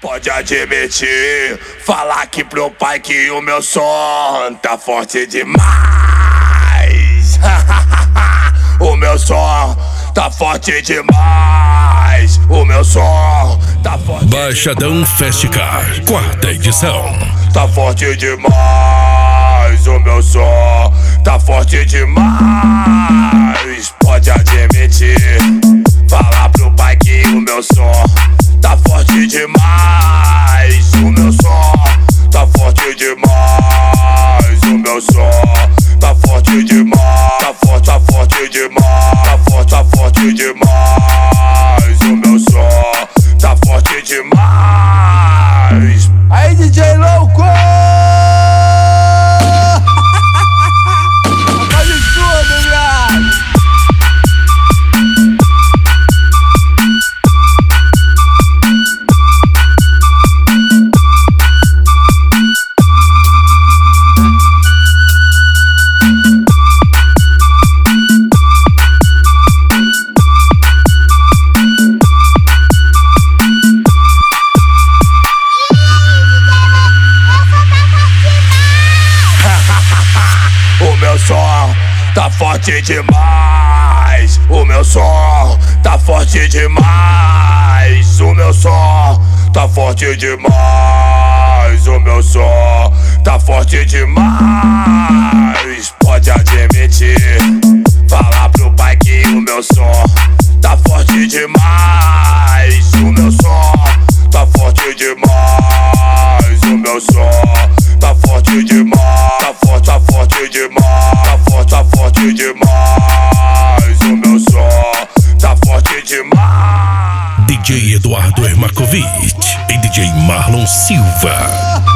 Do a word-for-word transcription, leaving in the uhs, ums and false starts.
pode admitir, falar aqui pro pai que o meu som tá forte demais. O meu som tá forte demais. O meu som tá forte Baixadão demais. Festicar, quarta edição. Tá forte demais. O meu som tá forte demais. Pode admitir, falar pro pai que o meu som tá forte demais. O meu som tá forte demais. O meu som tá forte demais. Tá forte, tá forte demais. Tá forte, tá forte demais. O meu som tá forte demais. Aí, D J louco! Faz tudo, viado! O meu som tá forte demais. O meu som tá forte demais. O meu som tá forte demais. O meu som tá forte demais. Pode admitir, falar pro pai que o meu som tá forte demais. O meu som tá forte demais. O meu som tá forte demais. Tá forte, tá forte demais. Tá forte, tá forte demais. O meu som tá forte demais. D J Eduardo Ermakovic e D J Marlon Silva.